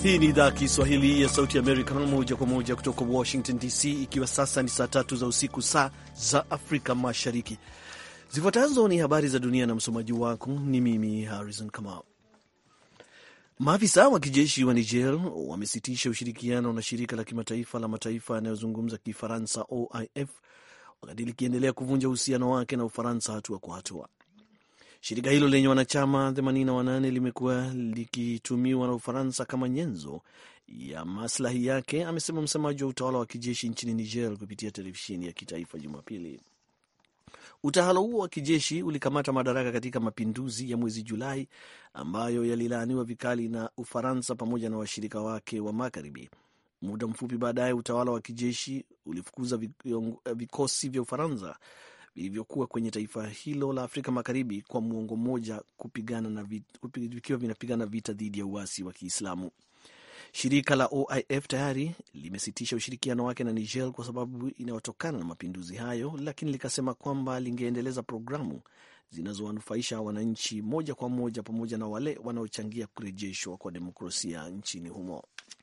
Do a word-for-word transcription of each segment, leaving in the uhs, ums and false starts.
Hii ni idhaa Kiswahili ya Sauti ya Amerika, moja kwa moja kutoka Washington D C, ikiwa sasa ni saa tatu za usiku, saa za Afrika Mashariki. Zifuatazo ni habari za dunia na msomaji wako ni mimi Harrison Kamau. Maafisa wa kijeshi wa Niger wamesitisha ushirikiano na shirika la kimataifa la mataifa yanayozungumza Kifaransa O I F wakati likiendelea kuvunja uhusiano wake na Ufaransa hatua kwa hatua. Shirika hilo lenye wanachama themanini na wanane limekuwa likitumiwa na Ufaransa kama nyenzo ya maslahi yake, amesema msemaji wa utawala wa kijeshi nchini Niger kupitia televisheni ya kitaifa Jumapili. Utawala huo wa kijeshi ulikamata madaraka katika mapinduzi ya mwezi Julai ambayo yalilaaniwa vikali na Ufaransa pamoja na washirika wake wa Magharibi. Muda mfupi baadaye, utawala wa kijeshi ulifukuza vikosi vya Ufaransa vilivyokuwa kwenye taifa hilo la Afrika Magharibi kwa muongo mmoja kupigana na vikiwa vinapigana vita dhidi ya uasi wa Kiislamu. Shirika la O I F tayari limesitisha ushirikiano wake na Niger kwa sababu inayotokana na mapinduzi hayo, lakini likasema kwamba lingeendeleza programu zinazowanufaisha wananchi moja kwa moja pamoja na wale wanaochangia kurejeshwa kwa demokrasia nchini humo.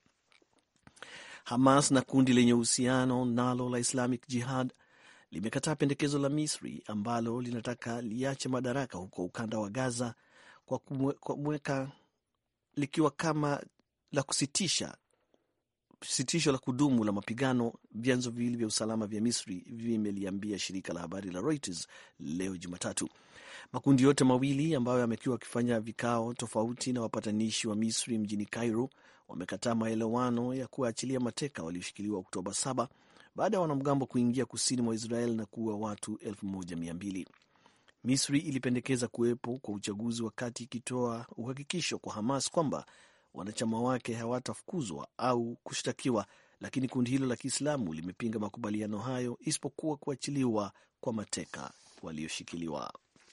Hamas na kundi lenye uhusiano nalo la Islamic Jihad limekataa pendekezo la Misri ambalo linataka liache madaraka huko ukanda wa Gaza kwa kumweka likiwa kama la kusitisha sitisho la kudumu la mapigano. Vyanzo viwili vya usalama vya Misri vimeliambia shirika la habari la Reuters leo Jumatatu. Makundi yote mawili ambayo yamekuwa wakifanya vikao tofauti na wapatanishi wa Misri mjini Cairo wamekataa maelewano ya kuachilia mateka walioshikiliwa Oktoba saba baada ya wanamgambo kuingia kusini mwa Israel na kuua watu elfu moja mia mbili. Misri ilipendekeza kuwepo kwa uchaguzi wakati ikitoa uhakikisho kwa Hamas kwamba wanachama wake hawatafukuzwa au kushtakiwa, lakini kundi hilo la Kiislamu limepinga makubaliano hayo isipokuwa kuachiliwa kwa mateka walioshikiliwa.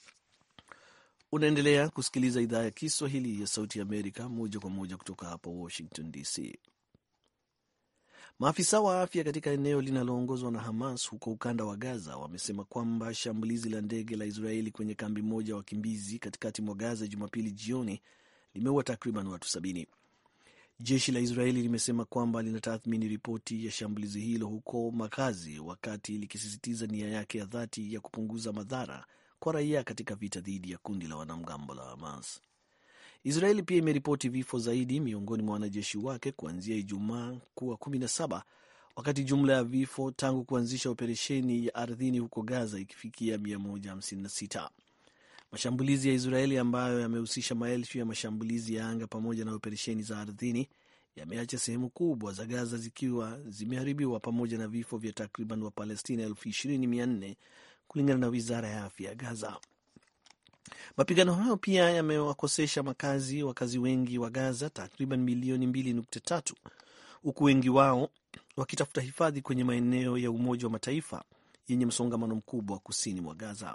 Unaendelea kusikiliza idhaa ya Kiswahili ya Sauti ya Amerika moja kwa moja kutoka hapa Washington D C. Maafisa wa afya katika eneo linaloongozwa na Hamas huko ukanda wa Gaza wamesema kwamba shambulizi la ndege la Israeli kwenye kambi moja wakimbizi katikati mwa Gaza Jumapili jioni limeua takriban watu sabini. Jeshi la Israeli limesema kwamba linatathmini ripoti ya shambulizi hilo huko makazi, wakati likisisitiza nia yake ya dhati ya kupunguza madhara kwa raia katika vita dhidi ya kundi la wanamgambo la Hamas. Israeli pia imeripoti vifo zaidi miongoni mwa wanajeshi wake kuanzia Ijumaa kuwa kumi na saba, wakati jumla ya vifo tangu kuanzisha operesheni ya ardhini huko Gaza ikifikia mia moja hamsini na sita. Mashambulizi ya Israeli ambayo yamehusisha maelfu ya mashambulizi ya anga pamoja na operesheni za ardhini yameacha sehemu kubwa za Gaza zikiwa zimeharibiwa pamoja na vifo vya takriban wa Palestina elfu ishirini mia nne kulingana na wizara ya afya ya Gaza. Mapigano hayo pia yamewakosesha makazi wakazi wengi wa Gaza takriban milioni mbili nukta tatu, huku wengi wao wakitafuta hifadhi kwenye maeneo ya Umoja wa Mataifa yenye msongamano mkubwa kusini mwa Gaza.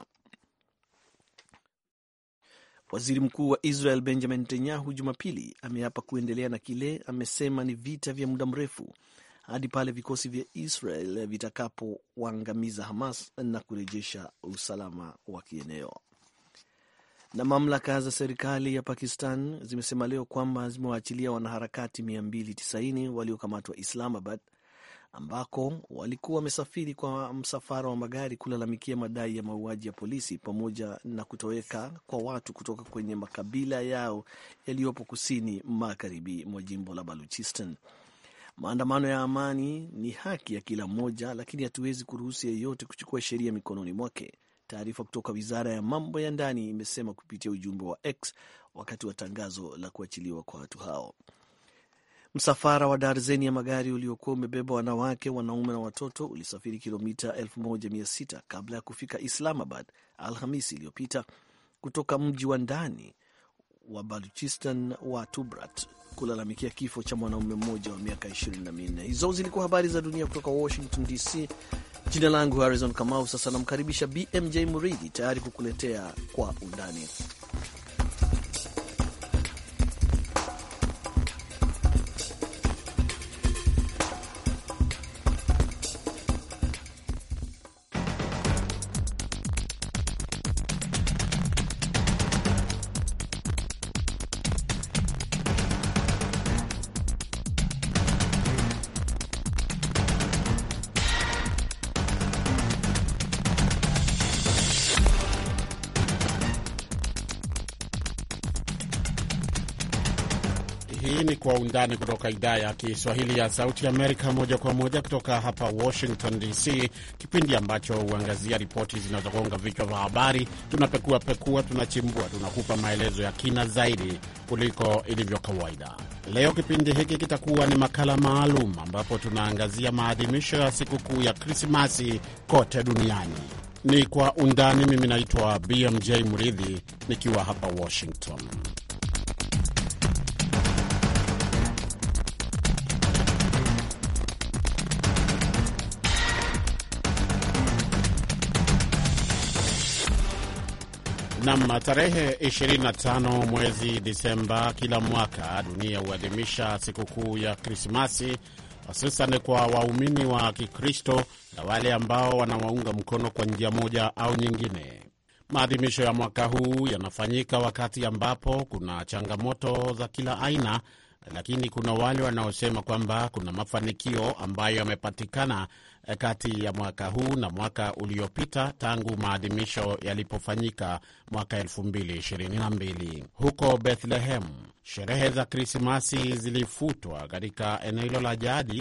Waziri Mkuu wa Israel Benjamin Netanyahu Jumapili ameapa kuendelea na kile amesema ni vita vya muda mrefu hadi pale vikosi vya Israel vitakapowaangamiza Hamas na kurejesha usalama wa kieneo. Na mamlaka za serikali ya Pakistan zimesema leo kwamba zimewaachilia wanaharakati mia mbili tisaini waliokamatwa Islamabad, ambako walikuwa wamesafiri kwa msafara wa magari kulalamikia madai ya mauaji ya polisi pamoja na kutoweka kwa watu kutoka kwenye makabila yao yaliyopo kusini magharibi mwa jimbo la Baluchistan. Maandamano ya amani ni haki ya kila mmoja, lakini hatuwezi kuruhusu yeyote kuchukua sheria mikononi mwake, taarifa kutoka wizara ya mambo ya ndani imesema kupitia ujumbe wa X wakati wa tangazo la kuachiliwa kwa watu hao. Msafara wa darzeni ya magari uliokuwa umebeba wanawake, wanaume na watoto ulisafiri kilomita elfu moja mia sita kabla ya kufika Islamabad Alhamisi iliyopita kutoka mji wa ndani wa Baluchistan wa Tubrat kulalamikia kifo cha mwanaume mmoja wa miaka ishirini na minne. Hizo zilikuwa habari za dunia kutoka Washington D C. Jina langu Harrison Kamau. Sasa namkaribisha B M J Muridhi tayari kukuletea kwa undani. Hii ni Kwa Undani kutoka idhaa ya Kiswahili ya Sauti ya Amerika, moja kwa moja kutoka hapa Washington D C, kipindi ambacho huangazia ripoti zinazogonga vichwa vya habari. Tunapekua pekua, tunachimbua, tunakupa maelezo ya kina zaidi kuliko ilivyo kawaida. Leo kipindi hiki kitakuwa ni makala maalum ambapo tunaangazia maadhimisho ya sikukuu ya Krismasi kote duniani. Ni Kwa Undani. Mimi naitwa B M J Muridhi nikiwa hapa Washington. Nam, tarehe ishirini na tano mwezi Disemba kila mwaka dunia huadhimisha sikukuu ya Krismasi, hususan kwa waumini wa Kikristo na wale ambao wanawaunga mkono kwa njia moja au nyingine. Maadhimisho ya mwaka huu yanafanyika wakati ambapo kuna changamoto za kila aina, lakini kuna wale wanaosema kwamba kuna mafanikio ambayo yamepatikana kati ya mwaka huu na mwaka uliopita tangu maadhimisho yalipofanyika mwaka elfu mbili ishirini na mbili. Huko Bethlehem, sherehe za Krismasi zilifutwa katika eneo hilo la jadi,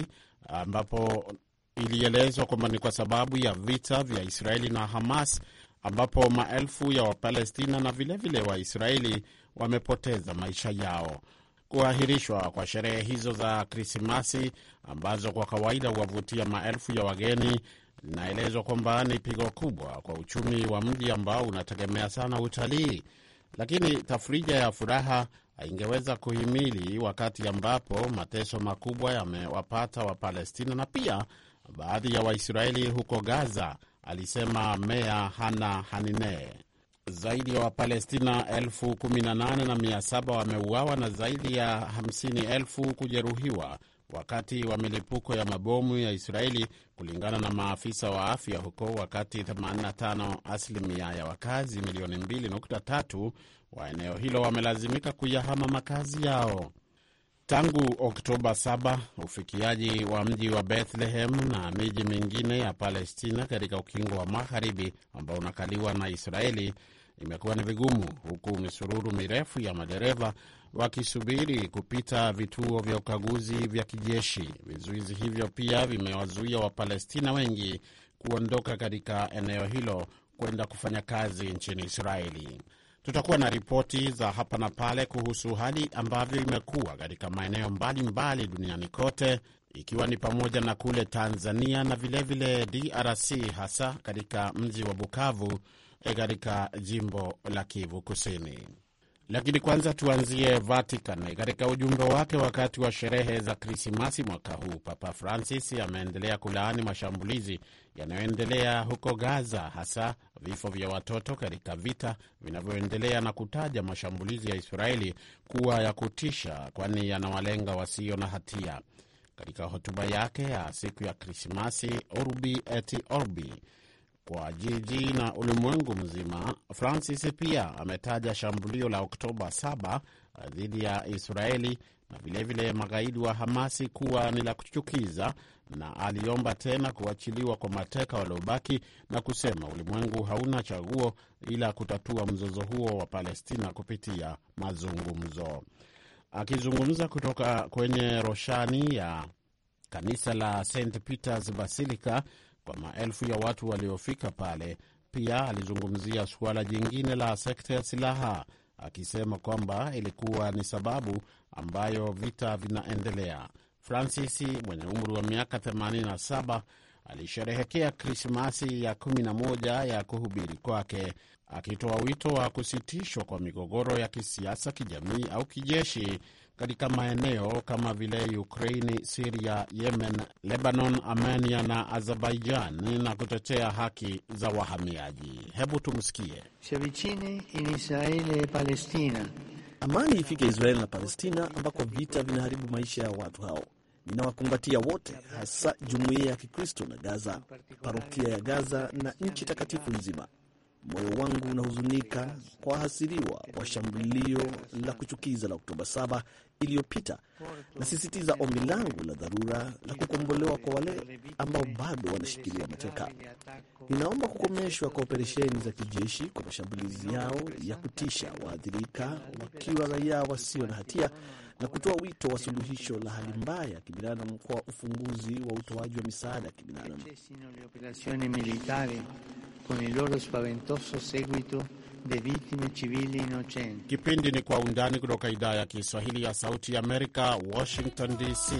ambapo ilielezwa kwamba ni kwa sababu ya vita vya Israeli na Hamas, ambapo maelfu ya Wapalestina na vilevile Waisraeli wamepoteza maisha yao. Kuahirishwa kwa sherehe hizo za Krismasi ambazo kwa kawaida huwavutia maelfu ya wageni, linaelezwa kwamba ni pigo kubwa kwa uchumi wa mji ambao unategemea sana utalii. Lakini tafrija ya furaha haingeweza kuhimili wakati ambapo mateso makubwa yamewapata Wapalestina na pia baadhi ya Waisraeli huko Gaza, alisema Meya Hana Hanine. Zaidi ya Wapalestina elfu kumi na nane na mia saba wameuawa na zaidi ya hamsini elfu kujeruhiwa wakati wa milipuko ya mabomu ya Israeli, kulingana na maafisa wa afya huko, wakati themanini na tano asilimia ya wakazi milioni mbili nukta tatu wa eneo hilo wamelazimika kuyahama makazi yao. Tangu Oktoba saba, ufikiaji wa mji wa Bethlehem na miji mingine ya Palestina katika ukingo wa magharibi ambao unakaliwa na Israeli imekuwa ni vigumu, huku misururu mirefu ya madereva wakisubiri kupita vituo vya ukaguzi vya kijeshi. Vizuizi hivyo pia vimewazuia Wapalestina wengi kuondoka katika eneo hilo kwenda kufanya kazi nchini Israeli. Tutakuwa na ripoti za hapa na pale kuhusu hali ambavyo imekuwa katika maeneo mbalimbali duniani kote, ikiwa ni pamoja na kule Tanzania na vilevile D R C, hasa katika mji wa Bukavu katika jimbo la Kivu Kusini. Lakini kwanza tuanzie Vatican. Katika ujumbe wake wakati wa sherehe za Krismasi mwaka huu, Papa Francis ameendelea kulaani mashambulizi yanayoendelea huko Gaza, hasa vifo vya watoto katika vita vinavyoendelea, na kutaja mashambulizi ya Israeli kuwa ya kutisha, kwani yanawalenga wasio na hatia. Katika hotuba yake ya siku ya Krismasi, Urbi et Orbi, kwa jiji na ulimwengu mzima, Francis pia ametaja shambulio la Oktoba saba dhidi ya Israeli na vilevile magaidi wa Hamasi kuwa ni la kuchukiza, na aliomba tena kuachiliwa kwa mateka waliobaki na kusema ulimwengu hauna chaguo ila kutatua mzozo huo wa Palestina kupitia mazungumzo. Akizungumza kutoka kwenye roshani ya kanisa la Saint Peter's Basilica kwa maelfu ya watu waliofika pale, pia alizungumzia suala jingine la sekta ya silaha, akisema kwamba ilikuwa ni sababu ambayo vita vinaendelea. Francis mwenye umri wa miaka themanini na saba alisherehekea Krismasi ya kumi na moja ya kuhubiri kwake, akitoa wito wa kusitishwa kwa migogoro ya kisiasa, kijamii au kijeshi katika maeneo kama vile Ukraini, Syria, Yemen, Lebanon, Armenia na Azerbaijan, na kutetea haki za wahamiaji. Hebu tumsikie. Si avvicini in Israele e Palestina. Amani ifike Israeli na Palestina ambako vita vinaharibu maisha ya watu hao. Ninawakumbatia wote, hasa jumuiya ya Kikristo na Gaza, parokia ya Gaza na nchi takatifu nzima. Moyo wangu unahuzunika kwa hasiriwa wa shambulio la kuchukiza la Oktoba saba iliyopita. Nasisitiza ombi langu la dharura la kukombolewa kwa wale ambao bado wanashikiliwa mateka. Ninaomba kukomeshwa kwa operesheni za kijeshi kwa mashambulizi yao ya kutisha waathirika wakiwa raia wasio na hatia na kutoa wito wa suluhisho la hali mbaya ya kibinadamu kwa ufunguzi wa utoaji wa misaada ya kibinadamu. Kipindi ni Kwa Undani kutoka idhaa ya Kiswahili ya Sauti ya Amerika, Washington D C.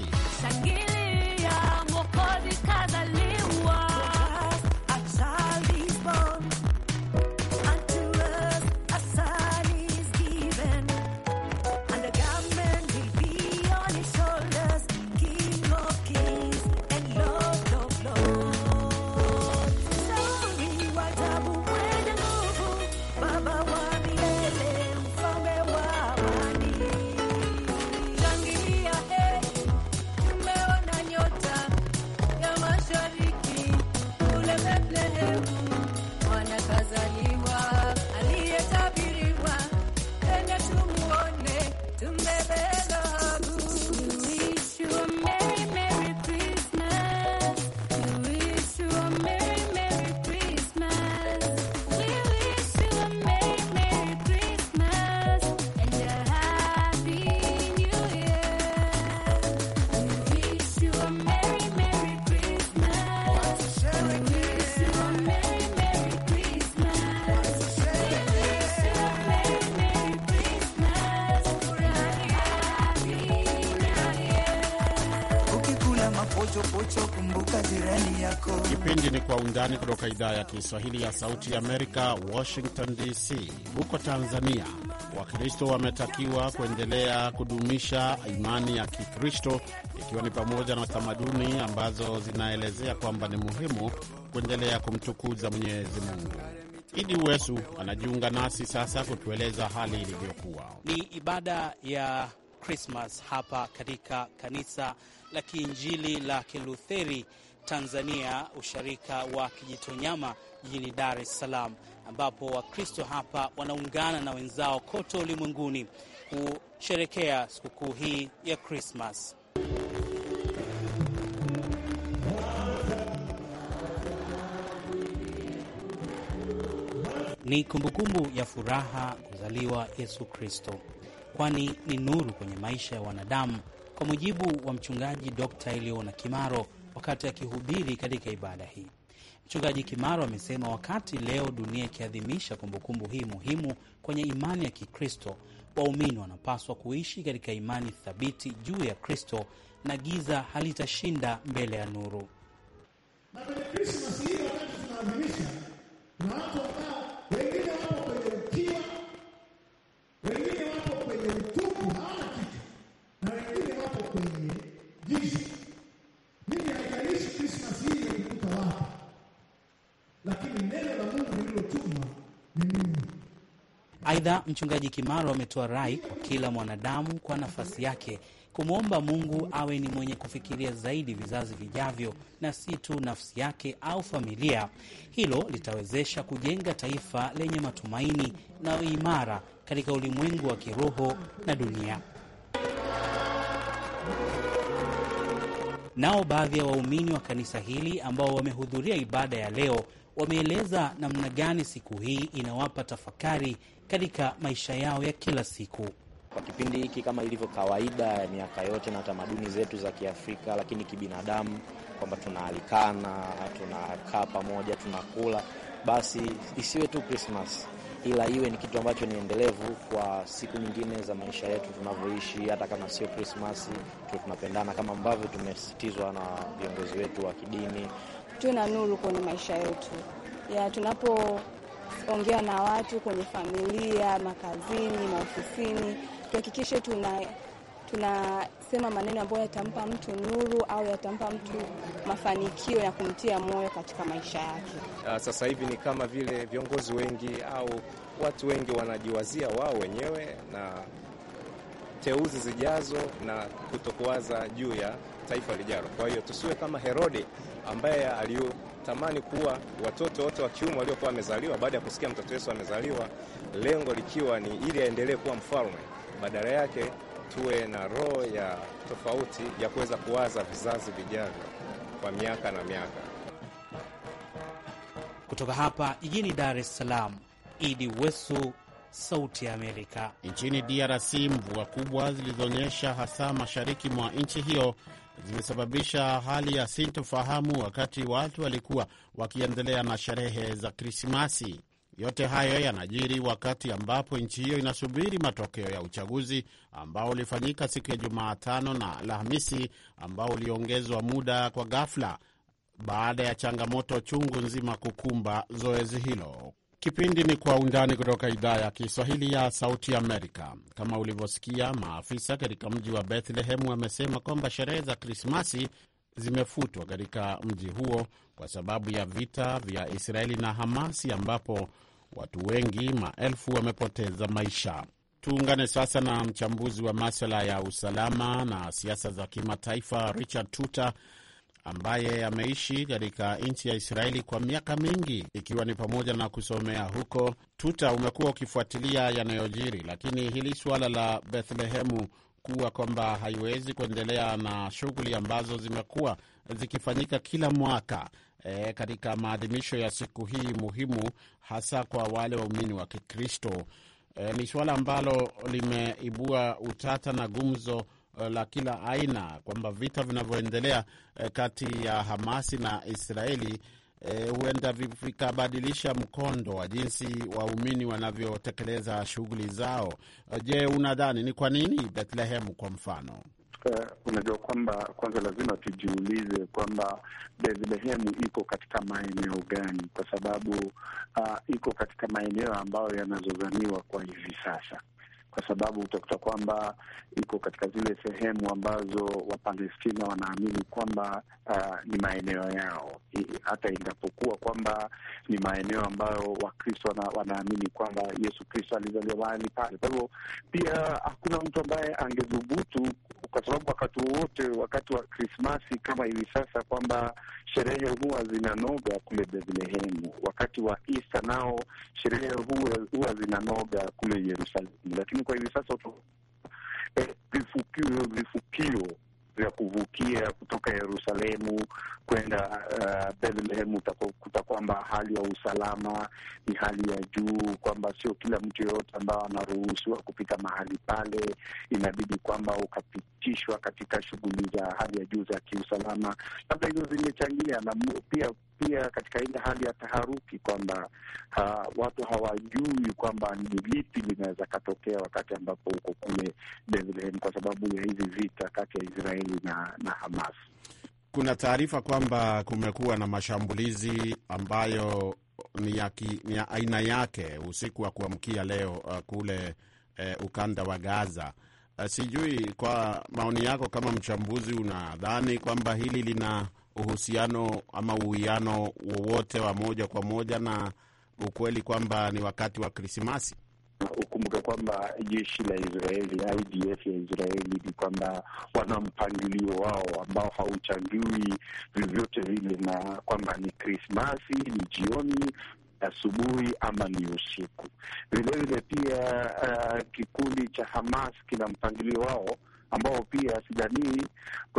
Kipindi ni Kwa Undani kutoka idhaa ya Kiswahili ya Sauti ya Amerika, Washington D C. Huko Tanzania, Wakristo wametakiwa kuendelea kudumisha imani ya Kikristo, ikiwa ni pamoja na tamaduni ambazo zinaelezea kwamba ni muhimu kuendelea kumtukuza Mwenyezi Mungu. Idi Uwesu anajiunga nasi sasa kutueleza hali ilivyokuwa. Ni ibada ya Christmas hapa katika kanisa la Kiinjili la Kilutheri Tanzania, usharika wa Kijitonyama jijini Dar es Salaam, ambapo Wakristo hapa wanaungana na wenzao kote ulimwenguni kusherekea sikukuu hii ya Christmas. Ni kumbukumbu ya furaha kuzaliwa Yesu Kristo, kwani ni nuru kwenye maisha ya wanadamu, kwa mujibu wa mchungaji Dokta Eliona Kimaro wakati akihubiri katika ibada hii. Mchungaji Kimaro amesema wakati leo dunia ikiadhimisha kumbukumbu hii muhimu kwenye imani ya Kikristo, waumini wanapaswa kuishi katika imani thabiti juu ya Kristo na giza halitashinda mbele ya nuru. Na kwenye Christmas hii wakati tunaadhimisha, na watu ambao wengine wapo kwenye ukiwa, wengine wapo kwenye utupu, hawana kitu, na wengine wapo kwenye giza. Mimi haijalishi Christmas hii imekuta wapi, lakini neno la Mungu lililotumwa ni Mungu. Aidha, mchungaji Kimaro ametoa rai kwa kila mwanadamu kwa nafasi yake kumwomba Mungu awe ni mwenye kufikiria zaidi vizazi vijavyo na si tu nafsi yake au familia. Hilo litawezesha kujenga taifa lenye matumaini na imara katika ulimwengu wa kiroho na dunia. Nao baadhi ya waumini wa kanisa hili ambao wamehudhuria ibada ya leo wameeleza namna gani siku hii inawapa tafakari katika maisha yao ya kila siku. Kwa kipindi hiki, kama ilivyo kawaida ya miaka yote na tamaduni zetu za Kiafrika, lakini kibinadamu, kwamba tunaalikana, tunakaa pamoja, tunakula, basi isiwe tu Christmas, ila iwe ni kitu ambacho ni endelevu kwa siku nyingine za maisha yetu tunavyoishi. Hata kama sio Christmas, tu tunapendana kama ambavyo tumesisitizwa na viongozi wetu wa kidini. Tuna nuru kwenye maisha yetu. Ya tunapoongea na watu kwenye familia, makazini, maofisini, tuhakikishe tuna tunasema maneno ambayo yatampa mtu nuru au yatampa mtu mafanikio ya kumtia moyo katika maisha yake. Uh, sasa hivi ni kama vile viongozi wengi au watu wengi wanajiwazia wao wenyewe na teuzi zijazo na kutokuwaza juu ya taifa lijalo. Kwa hiyo tusiwe kama Herode ambaye aliyotamani kuwa watoto wote wa kiume waliokuwa wamezaliwa baada ya kusikia mtoto Yesu amezaliwa, lengo likiwa ni ili aendelee kuwa mfalme. Badala yake tuwe na roho ya tofauti ya kuweza kuwaza vizazi vijavyo kwa miaka na miaka. Kutoka hapa jijini Dar es Salaam, Idi Wesu, Sauti ya Amerika. Nchini D R C, mvua kubwa zilizonyesha hasa mashariki mwa nchi hiyo zimesababisha hali ya sintofahamu wakati watu walikuwa wakiendelea na sherehe za Krismasi. Yote hayo yanajiri wakati ambapo nchi hiyo inasubiri matokeo ya uchaguzi ambao ulifanyika siku ya Jumatano na Alhamisi, ambao uliongezwa muda kwa ghafla baada ya changamoto chungu nzima kukumba zoezi hilo. Kipindi ni Kwa Undani kutoka idhaa ya Kiswahili ya Sauti Amerika. Kama ulivyosikia, maafisa katika mji wa Bethlehem wamesema kwamba sherehe za Krismasi zimefutwa katika mji huo kwa sababu ya vita vya Israeli na Hamasi, ambapo watu wengi, maelfu, wamepoteza maisha. Tuungane sasa na mchambuzi wa masuala ya usalama na siasa za kimataifa Richard Tuta, ambaye ameishi katika nchi ya Israeli kwa miaka mingi, ikiwa ni pamoja na kusomea huko. Tuta, umekuwa ukifuatilia yanayojiri, lakini hili suala la Bethlehemu kuwa kwamba haiwezi kuendelea na shughuli ambazo zimekuwa zikifanyika kila mwaka e, katika maadhimisho ya siku hii muhimu, hasa kwa wale waumini wa Kikristo, e, ni suala ambalo limeibua utata na gumzo la kila aina, kwamba vita vinavyoendelea eh, kati ya Hamasi na Israeli eh, huenda vikabadilisha mkondo wa jinsi waumini wanavyotekeleza shughuli zao. Je, unadhani ni kwa nini Bethlehem kwa mfano? Uh, unajua kwamba kwanza lazima tujiulize kwamba Bethlehem iko katika maeneo gani, kwa sababu uh, iko katika maeneo ambayo yanazozaniwa kwa hivi sasa, kwa sababu utakuta kwamba iko katika zile sehemu ambazo Wapalestina wanaamini kwamba uh, ni maeneo yao, I, hata inapokuwa kwamba ni maeneo ambayo Wakristo wana, wanaamini kwamba Yesu Kristo alizaliwa mahali pale. Kwa hivyo pia hakuna mtu ambaye angedhubutu, kwa sababu wakati wote, wakati wa Krismasi kama hivi sasa, kwamba sherehe huwa zinanoga kule Bethlehemu. Wakati wa Easter nao sherehe huwa, huwa zinanoga kule Yerusalemu. Lakini kwa hivi sasa eh, vifukio vifukio vya kuvukia kutoka Yerusalemu kwenda uh, Bethlehem, utakuta kwamba hali ya usalama ni hali ya juu, kwamba sio kila mtu yoyote ambao anaruhusiwa kupita mahali pale, inabidi kwamba ukapitishwa katika shughuli za hali ya juu za kiusalama. Labda hizo zimechangia, na pia pia katika ile hali ya taharuki kwamba ha, watu hawajui kwamba ni lipi linaweza katokea wakati ambapo uko kule Bethlehem, kwa sababu ya hizi vita kati ya Israeli na, na Hamas. Kuna taarifa kwamba kumekuwa na mashambulizi ambayo ni ya, ki, ni ya aina yake usiku wa kuamkia leo uh, kule uh, ukanda wa Gaza. Uh, sijui kwa maoni yako kama mchambuzi, unadhani kwamba hili lina uhusiano ama uwiano wowote wa moja kwa moja na ukweli kwamba ni wakati wa Krismasi? Ukumbuke kwamba jeshi la Israeli, I D F ya Israeli, ni kwamba wana mpangilio wao ambao hauchangiwi vyovyote vile, na kwamba ni Krismasi, ni jioni, asubuhi ama ni usiku. Vile vile pia uh, kikundi cha Hamas kina mpangilio wao ambao pia sidhani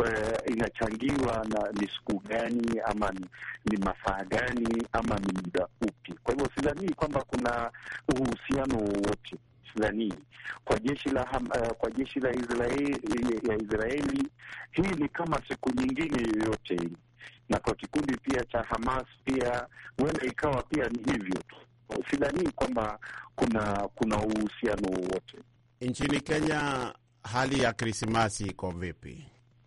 inachangiwa na ni siku gani ama ni, ni masaa gani ama ni muda upi. Kwa hivyo sidhani kwamba kuna uhusiano wowote, sidhani. Kwa jeshi la uh, kwa jeshi la Israeli ya Israeli hii ni kama siku nyingine yoyote hii, na kwa kikundi pia cha Hamas pia huenda ikawa pia ni hivyo tu. Sidhani kwamba kuna kuna uhusiano wowote. Nchini Kenya hali ya Krismasi iko vipi?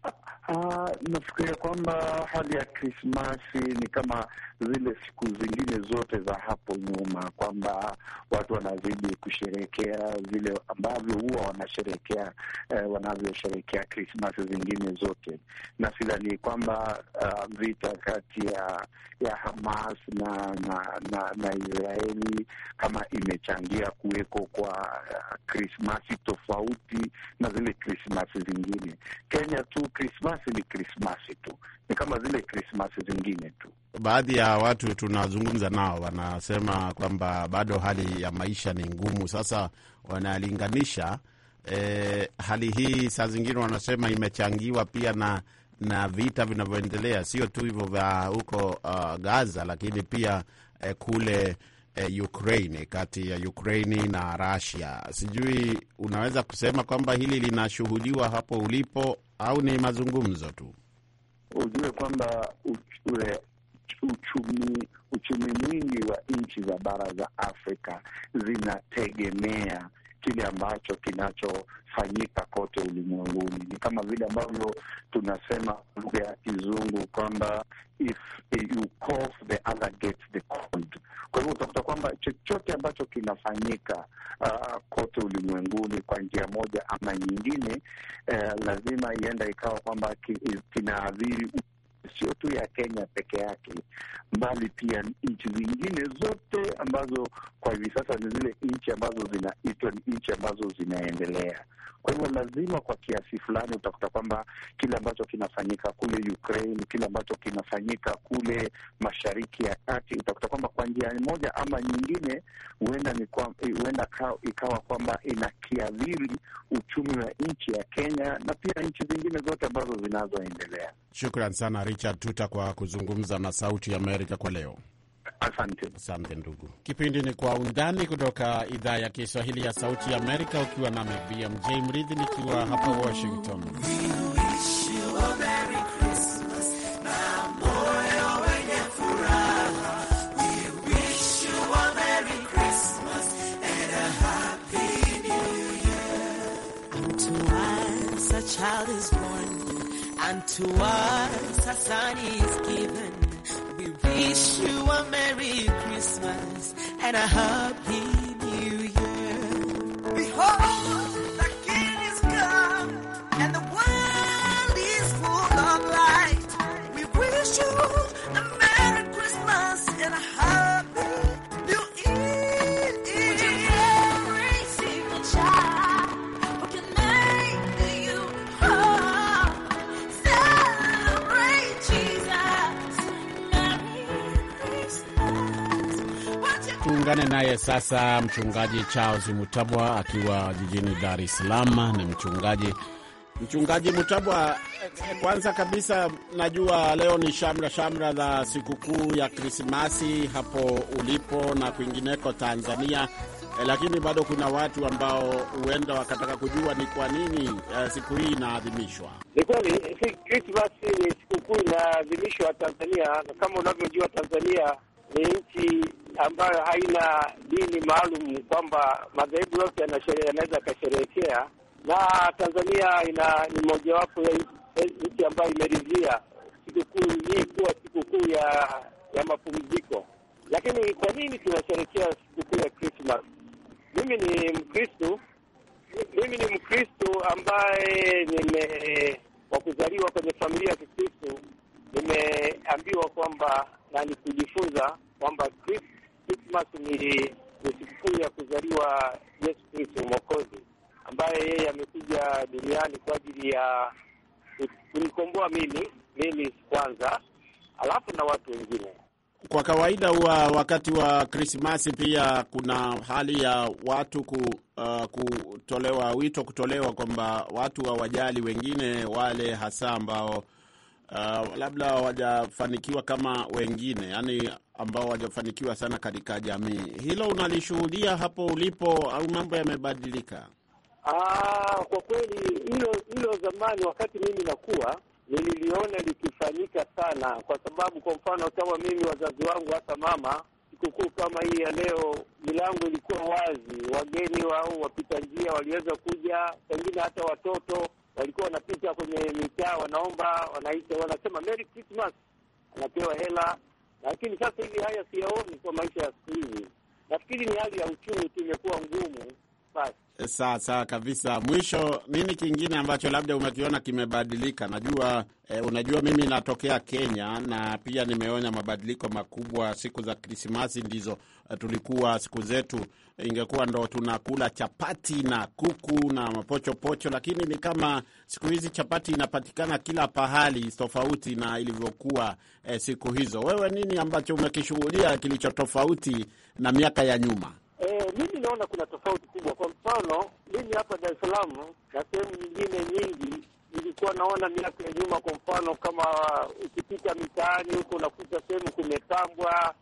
Uh, nafikiria kwamba hali ya Krismasi ni kama zile siku zingine zote za hapo nyuma, kwamba watu wanazidi kusherehekea vile ambavyo huwa wanasherehekea eh, wanavyosherehekea Krismasi zingine zote. Na sidhani kwamba uh, vita kati ya ya Hamas na na, na, na Israeli kama imechangia kuweko kwa Krismasi uh, tofauti na zile Krismasi zingine. Kenya tu Krismasi ni Krismasi tu, ni kama zile Krismasi zingine tu. Baadhi ya watu tunazungumza nao wanasema kwamba bado hali ya maisha ni ngumu. Sasa wanalinganisha eh, hali hii, saa zingine wanasema imechangiwa pia na na vita vinavyoendelea, sio tu hivyo vya huko uh, Gaza, lakini pia eh, kule eh, Ukraine, kati ya Ukraine na Russia. Sijui unaweza kusema kwamba hili linashuhudiwa hapo ulipo au ni mazungumzo tu? Ujue kwamba uchumi uchumi mwingi wa nchi za bara za Afrika zinategemea kile ambacho kinachofanyika kote ulimwenguni. Ni kama vile ambavyo tunasema lugha ya Kizungu kwamba if you cough the other gets the cold. Kwa hivyo utakuta kwamba chochote ambacho kinafanyika uh, kote ulimwenguni kwa njia moja ama nyingine, uh, lazima ienda ikawa kwamba kinaathiri sio tu ya Kenya peke yake, bali pia nchi zingine zote ambazo kwa hivi sasa ni zile nchi ambazo zinaitwa nchi ambazo zinaendelea. Kwa hivyo lazima kwa kiasi fulani utakuta kwamba kile ambacho kinafanyika kule Ukraine, kile ambacho kinafanyika kule Mashariki ya Kati, utakuta kwamba kwa njia moja ama nyingine huenda ni kwa huenda ikawa kwamba inakiadhiri uchumi wa nchi ya Kenya na pia nchi zingine zote ambazo zinazoendelea. Shukran sana Richard Tuta kwa kuzungumza na Sauti ya Amerika kwa leo. Asante. Asante ndugu. Kipindi ni Kwa Undani kutoka idhaa ya Kiswahili ya Sauti ya Amerika, ukiwa nami B M J Mridhi nikiwa hapa Washington. Child is born, and to us a son is given. We wish you a Merry Christmas and a Happy New Year. Behold, the King is come, and the world is full of light. We wish you a Merry Christmas and a Happy New Year. Would you every single child who can make you whole celebrate Jesus? Merry Christmas. Tuungane naye sasa mchungaji Charles Mutabwa akiwa jijini Dar es Salaam. Ni mchungaji Mchungaji Mutabwa, kwanza kabisa najua leo ni shamra shamra za sikukuu ya Krismasi hapo ulipo na kwingineko Tanzania, eh, lakini bado kuna watu ambao huenda wakataka kujua ni kwa nini eh, siku hii inaadhimishwa. Ni kweli Krismasi ni sikukuu inaadhimishwa Tanzania. Kama unavyojua, Tanzania ni nchi ambayo haina dini maalum kwamba madhehebu yote yanaweza kasherehekea, na Tanzania ina ni mojawapo ya nchi ambayo imeridhia sikukuu hii kuwa sikukuu ya ya mapumziko. Lakini kwa nini tunasherehekea sikukuu ya Christmas? Mimi ni Mkristo. Mimi ni Mkristo ambaye nime wa kuzaliwa kwenye familia ya Kikristo. Nimeambiwa kwamba na ni kujifunza kwamba Christmas ni, ni sikukuu ya kuzaliwa Yesu Kristo Mwokozi, ambaye yeye amekuja duniani kwa ajili ya kunikomboa mimi mimi kwanza, alafu na watu wengine. Kwa kawaida huwa wakati wa Krismasi pia kuna hali ya watu ku, uh, kutolewa wito kutolewa kwamba watu hawajali wengine, wale hasa ambao uh, labda hawajafanikiwa kama wengine, yani ambao hawajafanikiwa sana katika jamii. Hilo unalishuhudia hapo ulipo au mambo yamebadilika? Ah, kwa kweli hilo hilo zamani wakati mimi nakuwa nililiona likifanyika sana, kwa sababu kwa mfano kama mimi wazazi wangu hata mama, sikukuu kama hii ya leo milango ilikuwa wazi, wageni au wapita njia waliweza kuja, pengine hata watoto walikuwa wanapita kwenye mitaa wanaomba, wanaita wanasema Merry Christmas, anapewa hela. Lakini sasa hivi haya siyaoni kwa maisha ya siku hizi. Nafikiri ni hali ya uchumi tu imekuwa ngumu. Basi Sasa kabisa, mwisho, nini kingine ambacho labda umekiona kimebadilika? Najua eh, unajua mimi natokea Kenya na pia nimeona mabadiliko makubwa. Siku za Krismasi ndizo eh, tulikuwa siku zetu eh, ingekuwa ndo tunakula chapati na kuku na mapocho pocho, lakini ni kama siku hizi chapati inapatikana kila pahali tofauti na ilivyokuwa eh, siku hizo. Wewe nini ambacho umekishuhudia kilicho tofauti na miaka ya nyuma? Eh, mimi naona kuna tofauti kubwa. Kwa mfano, mimi hapa Dar es Salaam na sehemu nyingine nyingi nilikuwa naona miaka ya nyuma, kwa mfano kama ukipita mitaani huko unakuta sehemu kumepambwa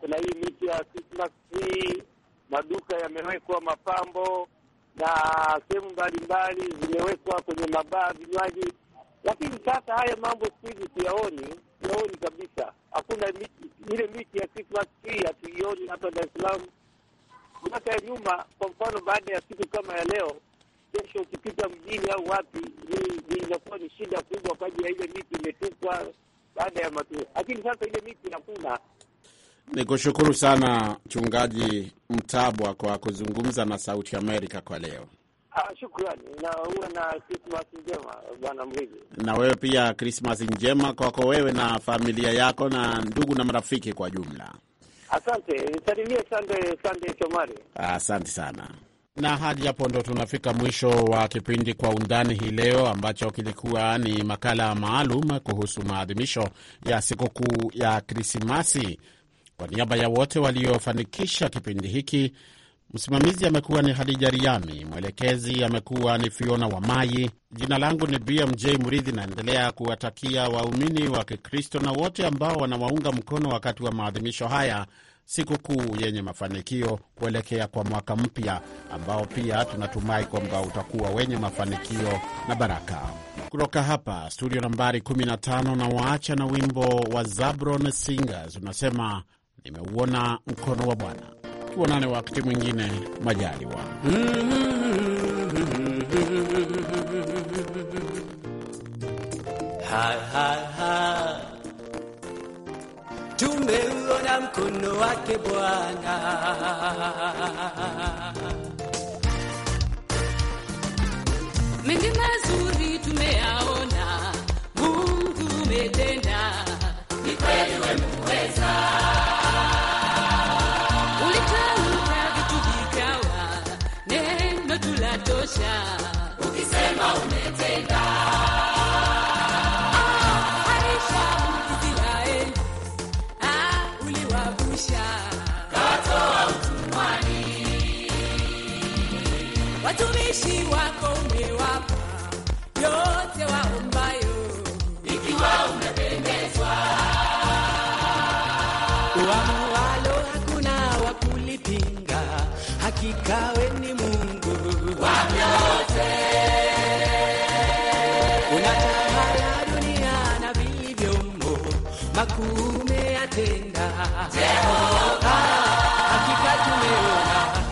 kuna hii miti ya Christmas tree, maduka yamewekwa mapambo na sehemu mbalimbali zimewekwa kwenye mabaa vinywaji. Lakini sasa haya mambo siku hizi siyaoni, siyaoni kabisa. Hakuna miti, ile miti ya Christmas tree hatuioni hapa Dar es Salaam. Miaka ya nyuma, kwa mfano, baada ya siku kama ya leo, kesho ukipita mjini au wapi, ni inakuwa ni shida kubwa kwa ajili ya ile miti imetupwa baada ya matumizi. Lakini sasa ile miti hakuna. Nikushukuru sana Mchungaji Mtabwa kwa kuzungumza na Sauti Amerika kwa leo. Ah, shukrani. Na uwe na Christmas njema Bwana Mridi. Na wewe pia Christmas njema kwako wewe na familia yako na ndugu na marafiki kwa jumla. Asante. Nisalimie Sande Sande Shomari. Asante sana. Na hadi hapo ndo tunafika mwisho wa kipindi Kwa Undani hii leo, ambacho kilikuwa ni makala maalum kuhusu maadhimisho ya sikukuu ya Krismasi. Kwa niaba ya wote waliofanikisha kipindi hiki, msimamizi amekuwa ni Hadija Riami, mwelekezi amekuwa ni Fiona Wamai. Jina langu ni B M J Mridhi, naendelea kuwatakia waumini wa Kikristo na wote ambao wanawaunga mkono wakati wa maadhimisho haya sikukuu yenye mafanikio kuelekea kwa mwaka mpya ambao pia tunatumai kwamba utakuwa wenye mafanikio na baraka. Kutoka hapa studio nambari kumi na tano na waacha na wimbo wa Zabron Singers unasema nimeuona mkono wa Bwana. Tuonane wakati mwingine majaliwa. Ha, ha, ha. Tumeuona mkono wake Bwana. Mengi mazuri tumeyaona, Mungu umetenda, ni kweli wewe muweza. Ulitamka vitu vikawa, neno tulatosha, ukisema umetenda. Watumishi wako umewapa yote waombayo, ikiwa umependezwa. Uamualo hakuna wa kulipinga, hakika we ni Mungu wa vyote. Unatawala dunia na vilivyomo, makuu umeyatenda Jehova, hakika tumeona